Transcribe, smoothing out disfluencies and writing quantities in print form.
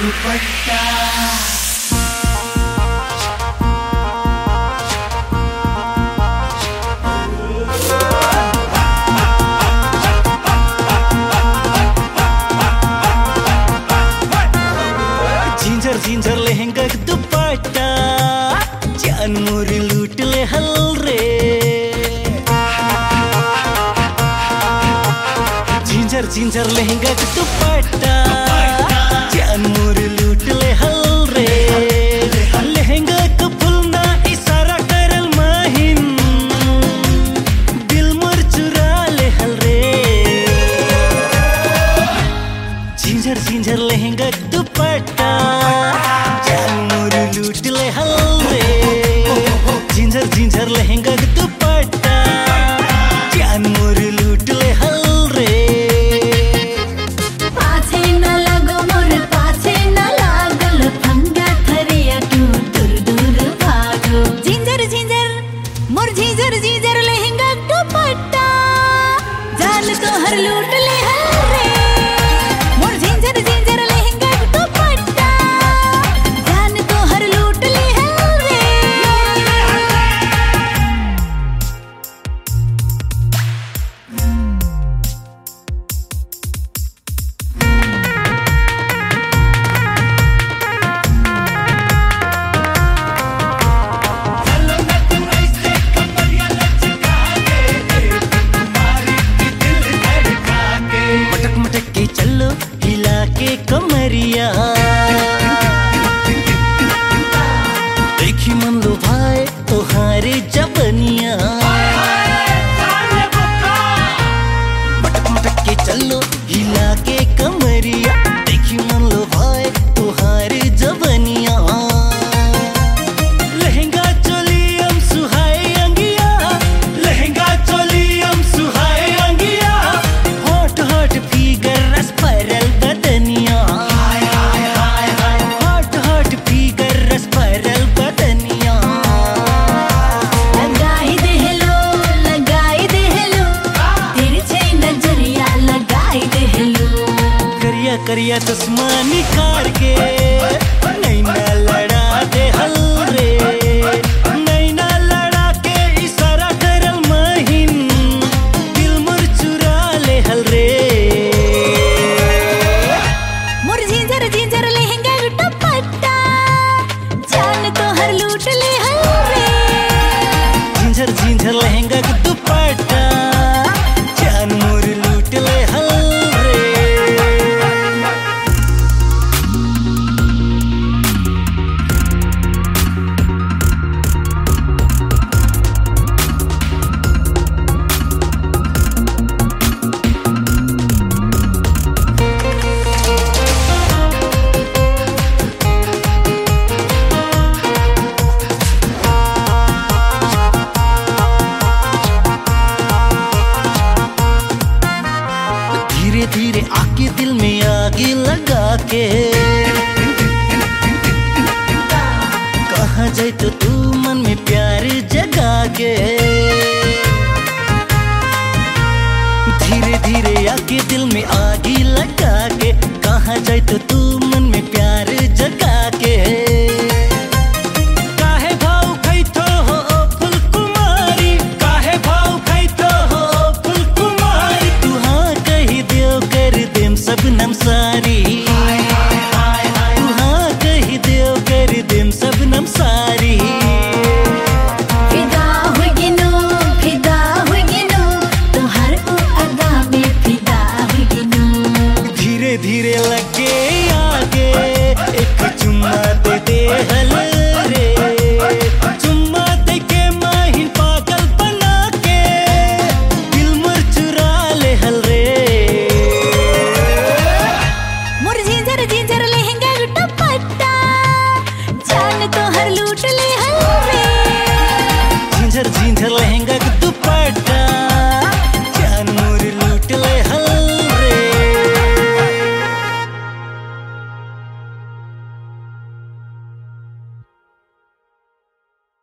दुपट्टा ginger ginger लहंगा दुपट्टा जान मोरी लूट ले हल रे। जिंजर जिंजर लहंगा दुपट्टा जान मोरी लूट ले हल रे। लहंगा को फुलना इशारा करल माहिन दिल मोर चुरा ले हल रे। जिंजर जिंजर लहंगा दुपट्टा जान मोर लूट ले हल रे। जिंजर जिंजर लहंगा दुपट्टा जान मोर लूट ले हल रे। पाछे न लगो मोर पाछे न लागल फंगा थरिया तू दूर दूर भागो। जिंजर जिंजर मोर जिंजर जिंजर लहंगा दुपट्टा जान तो हर लूट ले हल रे। मोर जिंजर जिंजर लहंगा दुपट्टा जान तो हर लूट ले हल रे। मटक मटक के चलो हिला के कमरिया देखी मन लो भाई तोहारे जबनिया। मटक मटक के चलो हिला के कमरिया देखी मन लो भाई तोहारे जबनिया। लहंगा चोली हम सुहाए अंगिया लहंगा चोली हम सुहाए अंगिया। हॉट हॉट फिगर रस परल बदनिया हॉट हॉट फिगर रस परल बदनिया। लगाई दे लो तिरछे नजरिया लगाई दे लो। करिया करिया चश्मा निकाल के नैना लड़ा दे हल रे। नैना लड़ा के इशारा करल माहिन दिल मोर चुरा ले हल रे। मोर जिंजर जिंजर लहंगा दुपट्टा जान तो हर लूट ले हल रे। जिंजर जिंजर लहंगा दुपट्टा जान मोर लूट ले हल रे। धीरे धीरे आके दिल में आगे लगा के कहाँ जाए तो तू मन में प्यार जगा के। धीरे धीरे आके दिल में आगे लगा के कहाँ जाए तो तू मन में प्यार जगा के।